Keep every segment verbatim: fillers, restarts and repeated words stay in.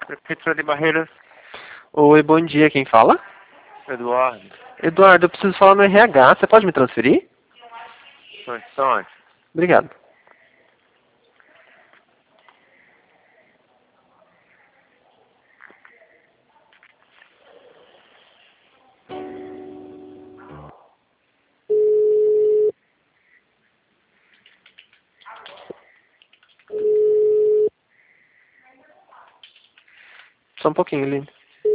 Prefeitura de Barreiras. Oi, bom dia. Quem fala? Eduardo. Eduardo, eu preciso falar no R H. Você pode me transferir? São instantes. Obrigado. Só um pouquinho, lindo.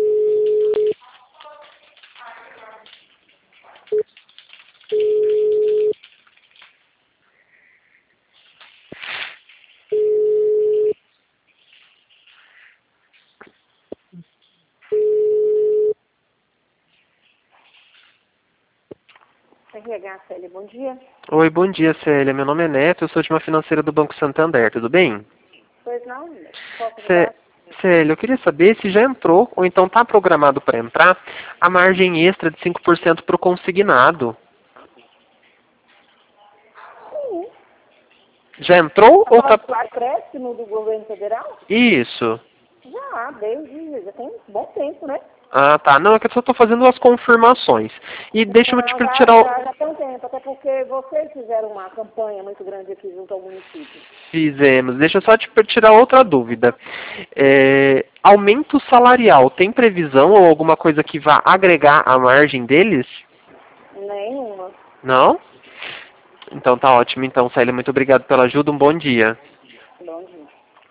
R H, Célia, bom dia. Oi, bom dia, Célia. Meu nome é Neto, eu sou de uma financeira do Banco Santander, tudo bem? Pois não, posso Cé- ajudar? Célia, eu queria saber se já entrou, ou então está programado para entrar, a margem extra de cinco por cento para o consignado. Sim. Já entrou ou está... O acréscimo do governo federal? Isso. Já, desde, já tem um bom tempo, né? Ah, tá. Não, é que eu só estou fazendo as confirmações. E deixa eu te Não, já, tirar o... já, já tem um tempo, até porque vocês fizeram uma campanha muito grande aqui junto ao município. Fizemos. Deixa eu só te tirar outra dúvida. É, aumento salarial, tem previsão ou alguma coisa que vá agregar a margem deles? Nenhuma. Não? Então tá ótimo. Então, Célia, muito obrigado pela ajuda. Um bom dia.